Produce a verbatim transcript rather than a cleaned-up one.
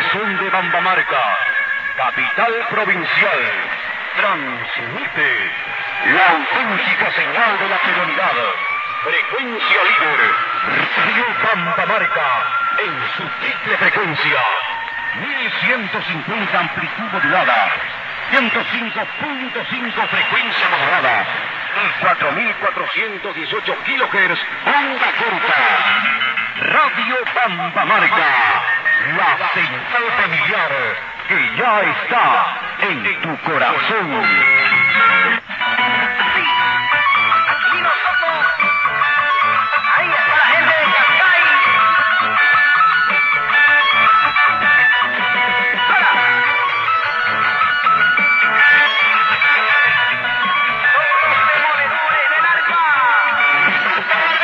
corazón de Bambamarca, capital provincial, transmite la auténtica señal de la peronidad. Frecuencia líder, Radio Bambamarca, en su triple frecuencia, mil ciento cincuenta amplitud modulada, ciento cinco punto cinco frecuencia moderada y cuatro mil cuatrocientos dieciocho kilohertz onda corta. Radio Bambamarca, la señal familiar que ya está en tu corazón.